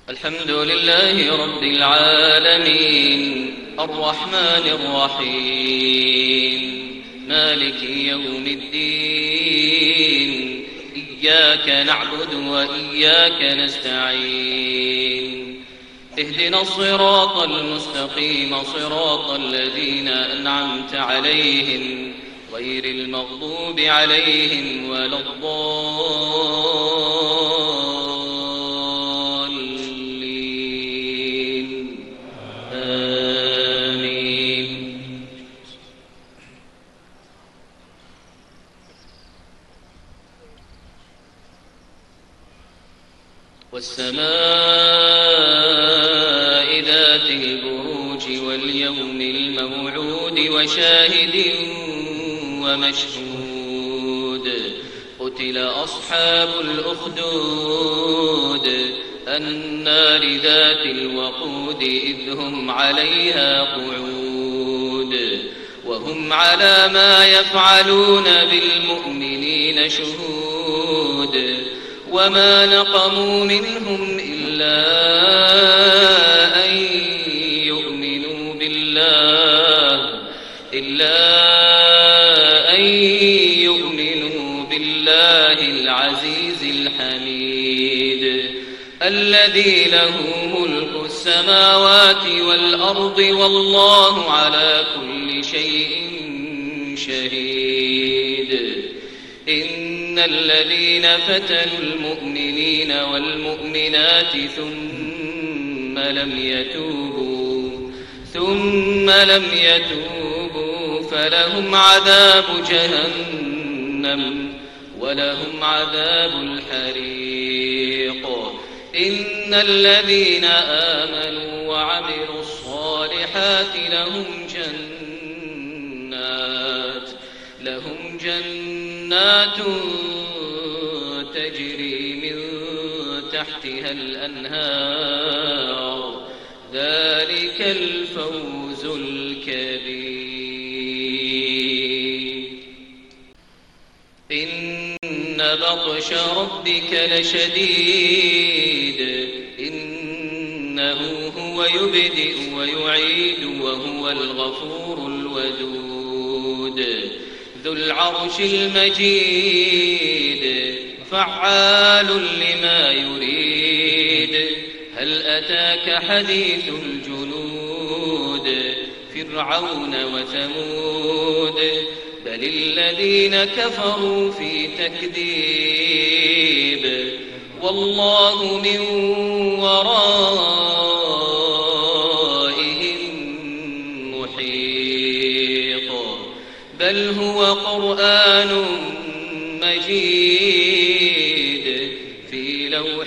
الحمد لله رب العالمين الرحمن الرحيم مالك يوم الدين إياك نعبد وإياك نستعين اهدنا الصراط المستقيم صراط الذين أنعمت عليهم غير المغضوب عليهم ولا الضالين آمين. والسماء ذات البروج واليوم الموعود وشاهد ومشهود قتل أصحاب الأخدود النار ذات الوقود إذ هم عليها قعود وهم على ما يفعلون بالمؤمنين شهود وما نقموا منهم إلا أن يؤمنوا بالله العزيز الحميد الذي له ملك السماوات والأرض والله على كل شيء شهيد. إن الذين فتنوا المؤمنين والمؤمنات ثم لم يتوبوا فلهم عذاب جهنم ولهم عذاب الحريق. إن الذين آمنوا وعملوا الصالحات لهم جنات تجري من تحتها الأنهار ذلك الفوز الكبير. إن بطش ربك لشديد إنه هو يبدئ ويعيد وهو الغفور الودود ذو العرش المجيد فعال لما يريد. هل أتاك حديث الجنود فرعون وثمود بل الذين كفروا في تكذيب والله من ورائهم محيط بل هو قرآن مجيد في لوح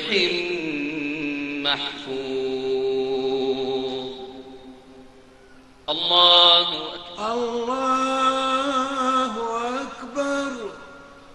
محفوظ. الله أكبر.